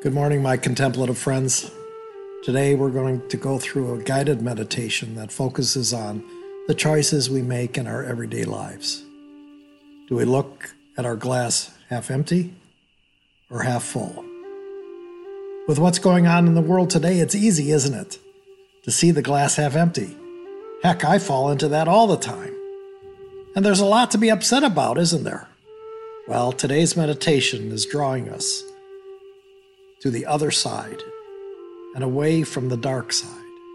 Good morning, my contemplative friends. Today we're going to go through a guided meditation that focuses on the choices we make in our everyday lives. Do we look at our glass half empty or half full? With what's going on in the world today, it's easy, isn't it, to see the glass half empty? Heck, I fall into that all the time. And there's a lot to be upset about, isn't there? Well, today's meditation is drawing us to the other side and away from the dark side.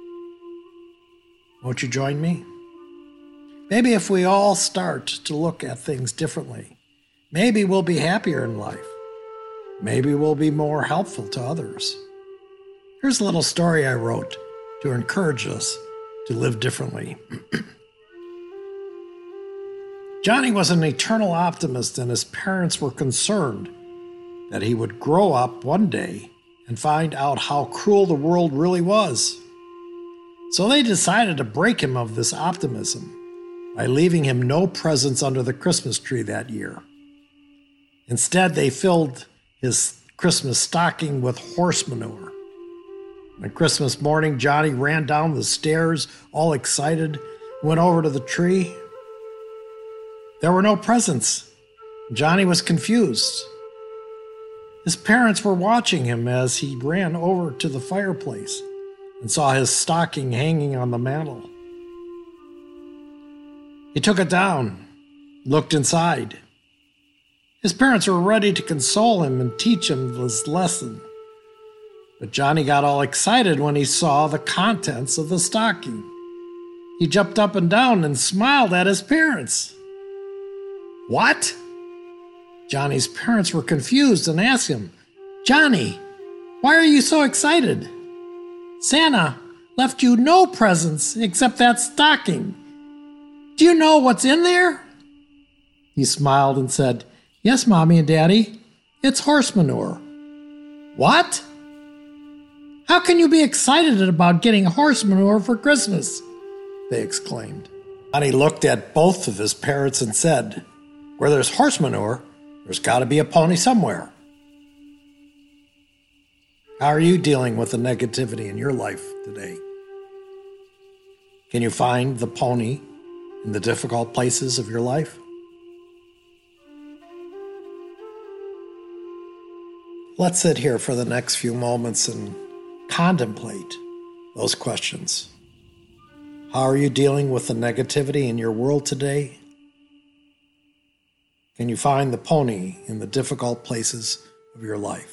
Won't you join me? Maybe if we all start to look at things differently, maybe we'll be happier in life. Maybe we'll be more helpful to others. Here's a little story I wrote to encourage us to live differently. Johnny was an eternal optimist, and his parents were concerned that he would grow up one day and find out how cruel the world really was. So they decided to break him of this optimism by leaving him no presents under the Christmas tree that year. Instead, they filled his Christmas stocking with horse manure. On Christmas morning, Johnny ran down the stairs, all excited, went over to the tree. There were no presents. Johnny was confused. His parents were watching him as he ran over to the fireplace and saw his stocking hanging on the mantel. He took it down, looked inside. His parents were ready to console him and teach him his lesson. But Johnny got all excited when he saw the contents of the stocking. He jumped up and down and smiled at his parents. What? Johnny's parents were confused and asked him, "Johnny, why are you so excited? Santa left you no presents except that stocking. Do you know what's in there?" He smiled and said, "Yes, Mommy and Daddy, it's horse manure." "What? How can you be excited about getting horse manure for Christmas?" they exclaimed. Johnny looked at both of his parents and said, "Where there's horse manure, there's got to be a pony somewhere." How are you dealing with the negativity in your life today? Can you find the pony in the difficult places of your life? Let's sit here for the next few moments and contemplate those questions. How are you dealing with the negativity in your world today? Can you find the pony in the difficult places of your life?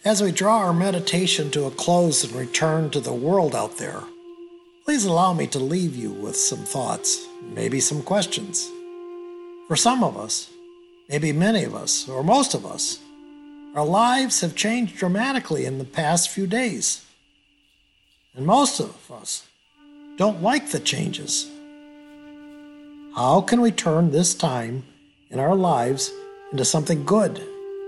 As we draw our meditation to a close and return to the world out there, please allow me to leave you with some thoughts, maybe some questions. For some of us, maybe many of us, or most of us, our lives have changed dramatically in the past few days. And most of us don't like the changes. How can we turn this time in our lives into something good?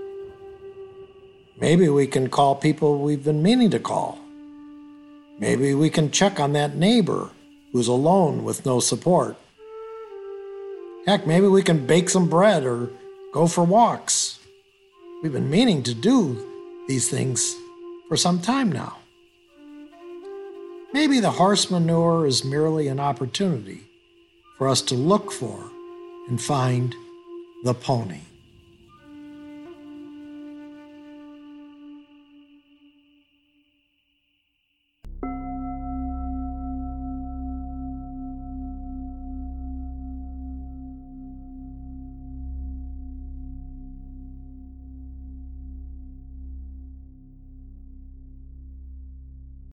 Maybe we can call people we've been meaning to call. Maybe we can check on that neighbor who's alone with no support. Heck, maybe we can bake some bread or go for walks. We've been meaning to do these things for some time now. Maybe the horse manure is merely an opportunity for us to look for and find the pony.